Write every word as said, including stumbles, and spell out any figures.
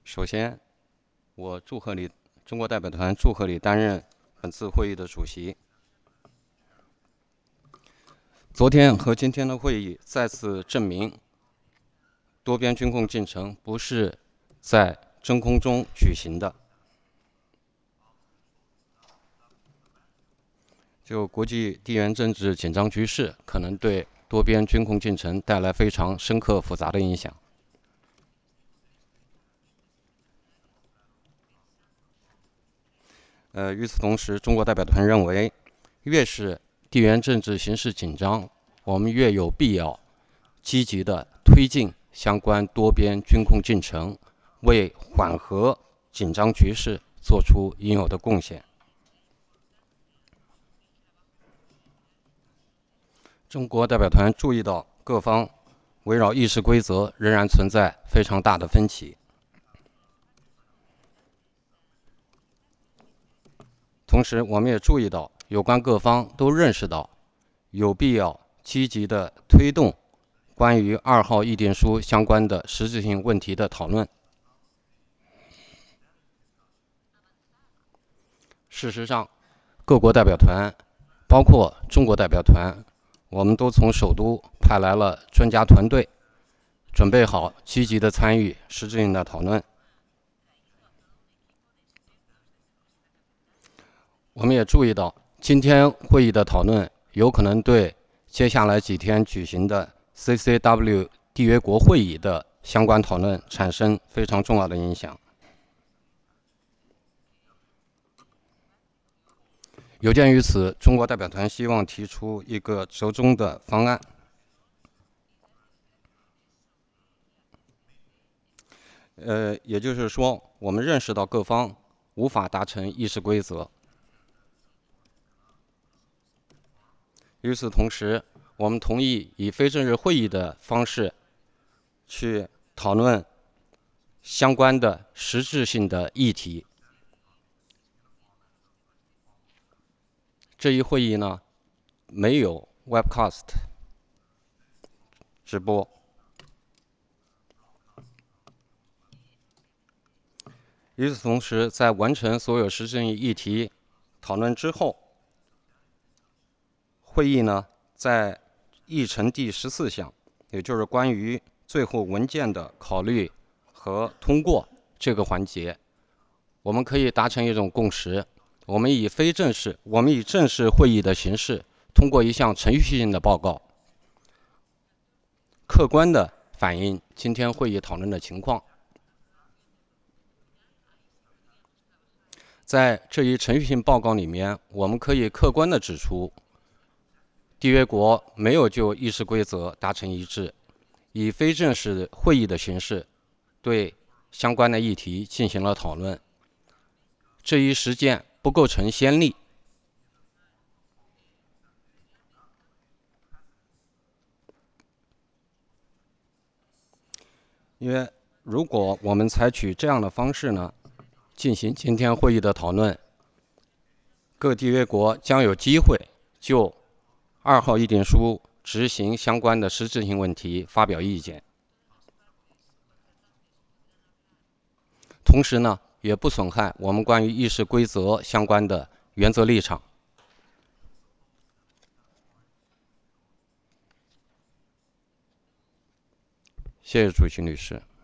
首先，我祝贺你，中国代表团祝贺你担任本次会议的主席。昨天和今天的会议再次证明，多边军控进程不是在真空中举行的。就国际地缘政治紧张局势可能对多边军控进程带来非常深刻复杂的影响。呃，与此同时，中国代表团认为，越是地缘政治形势紧张，我们越有必要积极地推进相关多边军控进程，为缓和紧张局势做出应有的贡献。中国代表团注意到，各方围绕议事规则仍然存在非常大的分歧。同时，我们也注意到，有关各方都认识到，有必要积极地推动关于二号议定书相关的实质性问题的讨论。事实上，各国代表团，包括中国代表团，我们都从首都派来了专家团队，准备好积极地参与实质性的讨论。我们也注意到，今天会议的讨论有可能对接下来几天举行的 C C W 缔约国会议的相关讨论产生非常重要的影响。有鉴于此，中国代表团希望提出一个折中的方案。呃，也就是说，我们认识到各方无法达成议事规则。与此同时，我们同意以非正式会议的方式去讨论相关的实质性的议题。这一会议呢，没有 webcast 直播。与此同时，在完成所有实质性议题讨论之后，会议呢，在议程第十四项，也就是关于最后文件的考虑和通过这个环节，我们可以达成一种共识。我们以非正式，我们以正式会议的形式，通过一项程序性的报告，客观地反映今天会议讨论的情况。在这一程序性报告里面，我们可以客观地指出，缔约国没有就议事规则达成一致，以非正式会议的形式对相关的议题进行了讨论。这一实践不构成先例。因为如果我们采取这样的方式呢，进行今天会议的讨论，各缔约国将有机会就二号议定书执行相关的实质性问题发表意见，同时呢，也不损害我们关于议事规则相关的原则立场。谢谢主席女士。